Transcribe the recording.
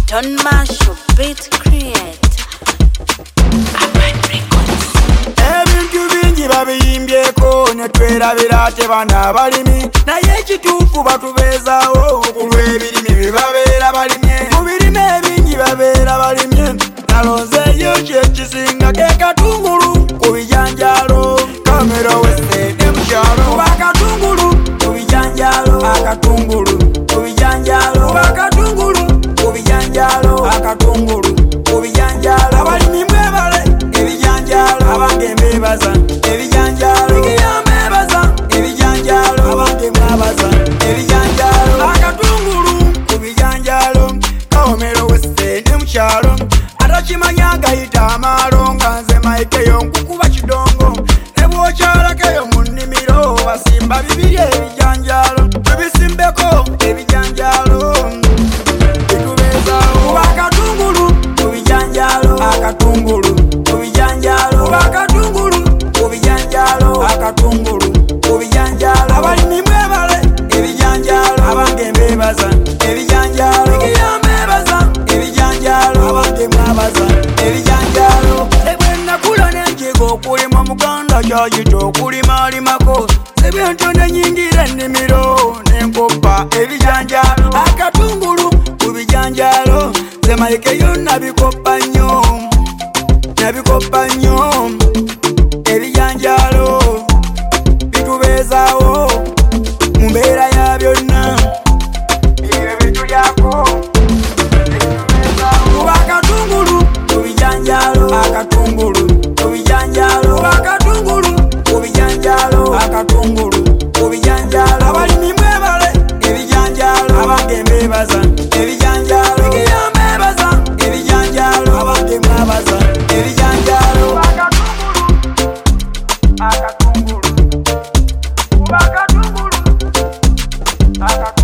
Don't mash your beat create. Ebintu bingi babiyimbyeko ne twerabira ate bana balimi naye ekituufu batubeezaawo kulw'ebirime bye babeera balimye mu birime ebingi babeera balimye nalonzeeyo kyekisinga ke katungulu ku bijanjaalo kamera wesede mukyalo bakatungulu ku bijanjaalo akatungulu ku bijanjaalo bakatungulu ku bijanjaalo akatungulu ku bijanjaalo abalimi mwebale ebijanjaalo abange mbebaza ebijanjaalo ikiyambebaza ebijanjaalo abange mwabaza ebijanjaalo akatungulu ku bijanjaalo kawomero wesede mukyalo atakimanya gayita amaalo nga nze maikeyo nkukuba kidongo ne bwokyalakeyo mu nnimiro basimba bibiri ebijanjaalo tubisimbeko ebijanjaalo bitubeezaawo akatungulu ku bijanjaalo akatungulu ku bijanjaalo akatungulu ku bijanjaalo akatungulu ku bijanjaalo abalimi mwebale ebijanjaalo abange mbebaza ebijanjaalo ikiyambebaza ebijanjaalo abange mwabaza ebijanjaalo ebwenakula nenjiga okulima muganda kyayita okulimaalimako sebintu nenyingira ennimiro nenkoppa ebijanjaalo akatungulu ku bijanjaalo zemaikeyo nabikoppa nnyo nabikoppa nnyo ebijanjaalo bitubeezaawo mu mbeera ya byonna ebyo bitulyako kuba akatungulu ku bijanjaalo akatungulu ku bijanjaalo akatungulu ku bijanjaalo akatungulu ku bijanjaalo abalimi mwebale ebijanjaalo abange mbebaza ebijanjaalo ikiyambebaza ebijanjaalo abange mwabaza ebijanjaalo akatungulu akatungulu akatungulu